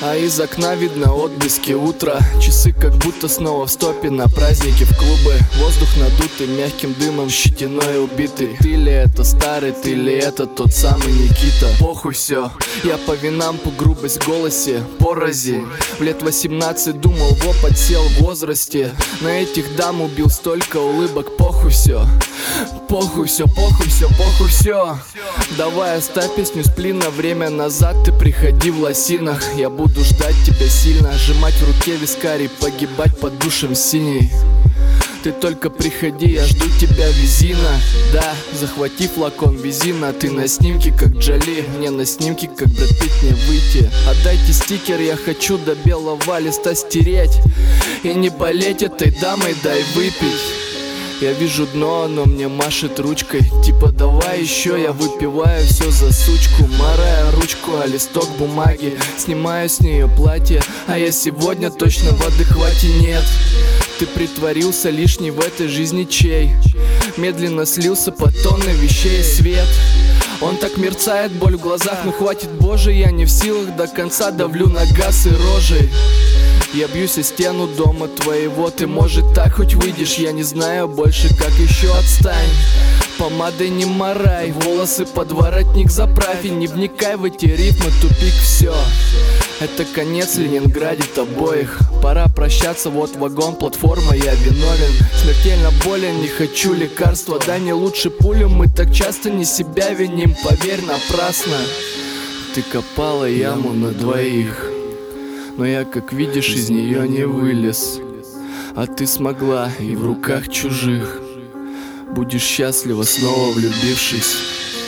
А из окна видно отблески утра. Часы как будто снова в стопе на празднике в клубы. Воздух надутый мягким дымом, щетиной убитый. Ты ли это старый, ты ли это тот самый Никита? Похуй все, я по винам, по грубость в голосе, порози. В лет 18 думал, во, подсел в возрасте. На этих дам убил столько улыбок. Похуй все, похуй все, похуй все, похуй все. Давай оставь песню с плина. Время назад ты приходи в лосинах. Я буду ждать тебя сильно, сжимать в руке вискарий, погибать под душем синий. Ты только приходи, я жду тебя, визина. Да, захвати флакон визина. Ты на снимке как Джоли, мне на снимке как Брэд Питт не выйти. Отдайте стикер, я хочу до белого листа стереть и не болеть этой дамой, дай выпить. Я вижу дно, но мне машет ручкой. Типа давай еще, я выпиваю все за сучку. Марая ручку, а листок бумаги. Снимаю с нее платье, а я сегодня точно в адеквате нет. Ты притворился лишний в этой жизни чей. Медленно слился по тонны вещей свет. Он так мерцает, боль в глазах, ну хватит, боже. Я не в силах до конца, давлю на газ и рожей. Я бьюсь о стену дома твоего. Ты, может, так хоть выйдешь, я не знаю больше, как еще, отстань. Помадой не морай, волосы под воротник заправь. И не вникай в эти рифмы, тупик, все. Это конец, Ленинградит обоих. Пора прощаться, вот вагон, платформа, я виновен. Смертельно болен, не хочу лекарства. Дай мне лучше пулю, мы так часто не себя виним. Поверь, напрасно. Ты копала яму на двоих, но я, как видишь, из нее не вылез. А ты смогла, и в руках чужих будешь счастлива, снова влюбившись.